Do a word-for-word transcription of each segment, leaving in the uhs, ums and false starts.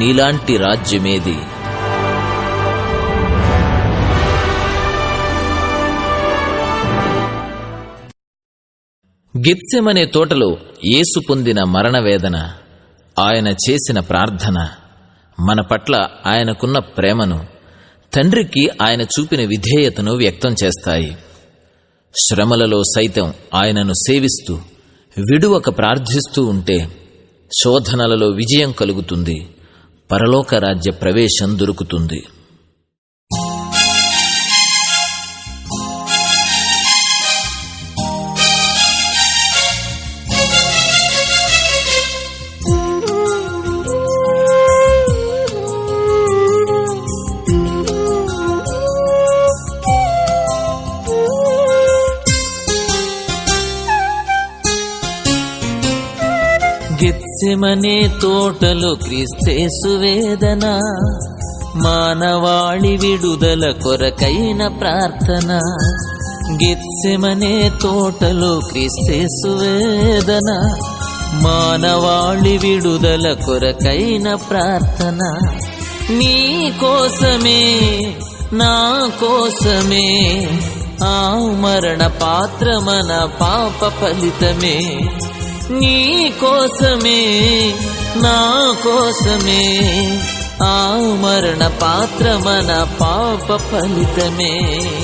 నీలాంటి రాజ్యమేది? గెత్సెమనే తోటలో యేసు పొందిన మరణవేదన, ఆయన చేసిన ప్రార్థన, మన పట్ల ఆయనకున్న ప్రేమను, తండ్రికి ఆయన చూపిన విధేయతను వ్యక్తం చేస్తాయి. శ్రమలలో సైతం ఆయనను సేవిస్తూ విడువక ప్రార్థిస్తూ ఉంటే శోధనలలో విజయం కలుగుతుంది, పరలోక రాజ్య ప్రవేశం దొరుకుతుంది. గెత్సెమనే తోటలో క్రీస్తేసు వేదన, మానవాళి విడుదల కొరకైన ప్రార్థన. గెత్సెమనే తోటలో క్రీస్తేసు వేదన, మానవాళి విడుదల కొరకైన ప్రార్థన. నీ కోసమే నా కోసమే ఆ మరణ పాత్రమన పాప ఫలితమే. నీ కోసమే నా కోసమే ఆ మరణ పాత్రమన పాప ఫలితమే.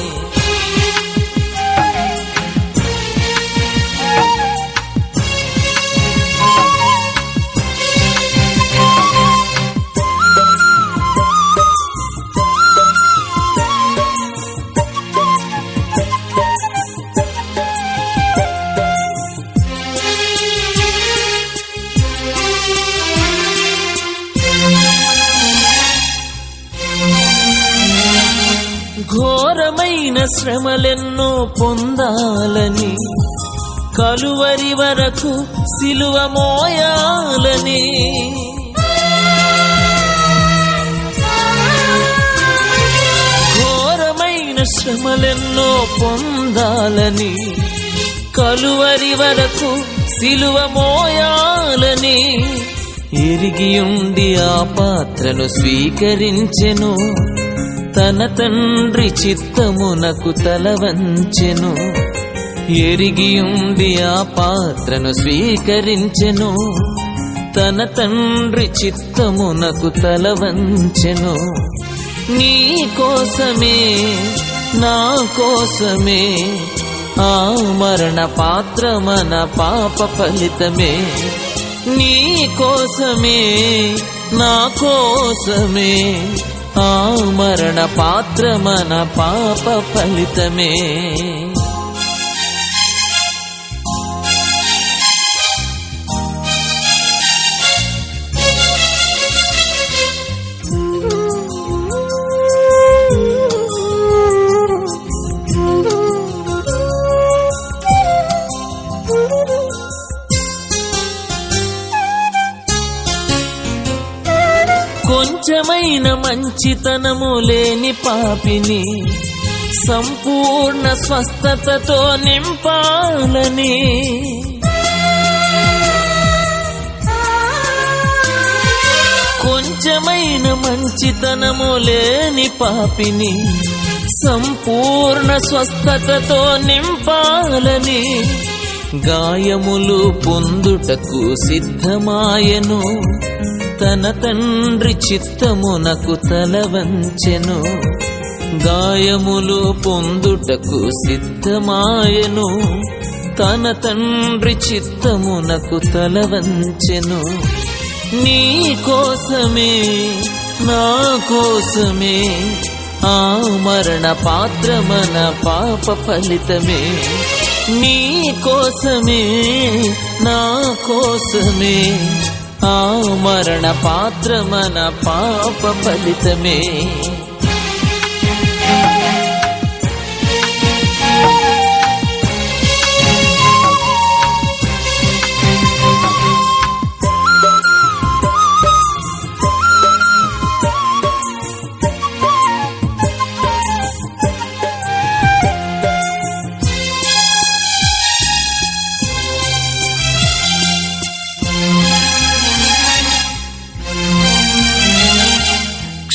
ఘోరమైన శ్రమలెన్నో పొందాలని, కలువరి వరకు సిలువ మోయాలని, ఘోరమైన శ్రమలెన్నో పొందాలని, కలువరి వరకు సిలువ మోయాలని ఎరిగియుండి ఆ పాత్రను స్వీకరించెను. తన తండ్రి చిత్తమునకు తల వంచెను. ఎరిగియుండి ఆ పాత్రను స్వీకరించెను. తన తండ్రి చిత్తమునకు తల వంచెను. నీ కోసమే నా కోసమే ఆ మరణ పాత్రమన పాప ఫలితమే. నీ కోసమే నా కోసమే ఆ మరణ పాత్రమన పాప ఫలితమే. కొంచెమైన మంచితనము లేని పాపిని సంపూర్ణ స్వస్థతతో నింపాలని, కొంచెమైన మంచితనము లేని పాపిని సంపూర్ణ స్వస్థతతో నింపాలని, గాయములు పొందుటకు సిద్ధమాయెను. తన తండ్రి చిత్తమునకు తల వంచెను. గాయములు పొందుటకు సిద్ధమాయెను. తన తండ్రి చిత్తమునకు తల వంచెను. నీ కోసమే నా కోసమే ఆ మరణ పాత్రమన పాప ఫలితమే. నీ కోసమే నా కోసమే ఆ మరణ పాత్రమన పాప ఫలితమే.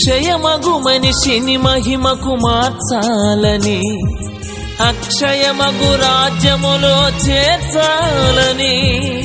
క్షయమగు మనిషిని మహిమకు మార్చాలని, అక్షయమగు రాజ్యములో చేర్చాలని,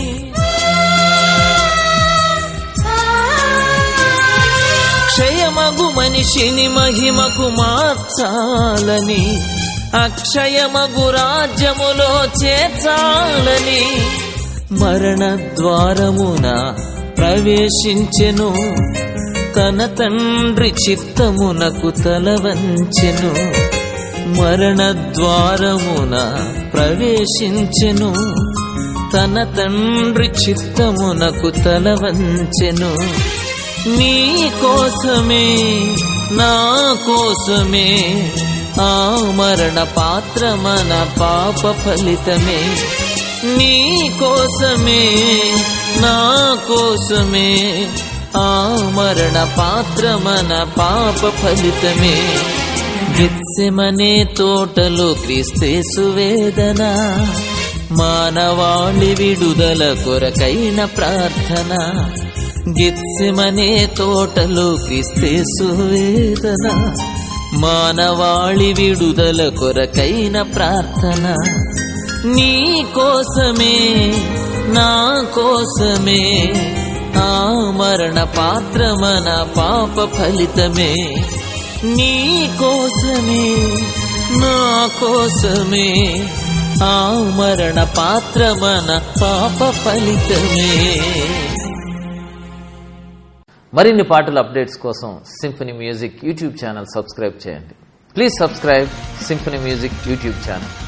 క్షయమగు మనిషిని మహిమకు మార్చాలని, అక్షయమగు రాజ్యములో చేర్చాలని, మరణ ద్వారమున ప్రవేశించెను, తన తండ్రి చిత్తమునకు తలవంచెను. మరణ ద్వారమున ప్రవేశించెను, తన తండ్రి చిత్తమునకు తలవంచెను. నీ కోసమే నా కోసమే ఆ మరణ పాత్రమన పాప ఫలితమే. నీ కోసమే నా కోసమే ఆ మరణ పాత్రమన పాప ఫలితమే. గెత్సెమనే తోటలో క్రీస్తేసు వేదన, మానవాళి విడుదల కొరకైన ప్రార్థన. గెత్సెమనే తోటలో క్రీస్తేసు వేదన, మానవాళి విడుదల కొరకైన ప్రార్థన. నీ కోసమే నా కోసమే ఆ మరణ పాత్రమన పాప ఫలితమే. నీ కోసమే నా కోసమే ఆ మరణ పాత్రమన పాప ఫలితమే. మరిన్ని పాటల అప్డేట్స్ కోసం Symphony music YouTube channel subscribe చేయండి. Please subscribe Symphony music YouTube channel.